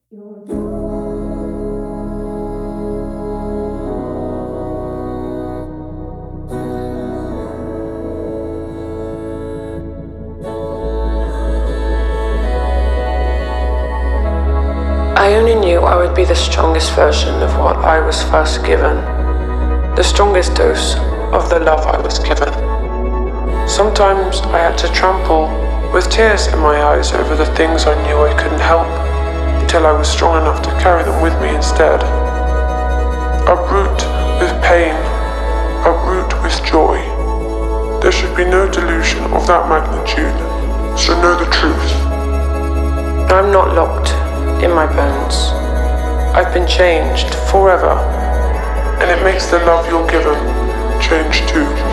I only knew I would be the strongest version of what I was first given, the strongest dose of the love I was given. Sometimes I had to trample with tears in my eyes over the things I knew I couldn't help, until I was strong enough to carry them with me instead. Uproot with pain, uproot with joy. There should be no delusion of that magnitude, so know the truth. I'm not locked in my bones. I've been changed forever, and it makes the love you're given change too.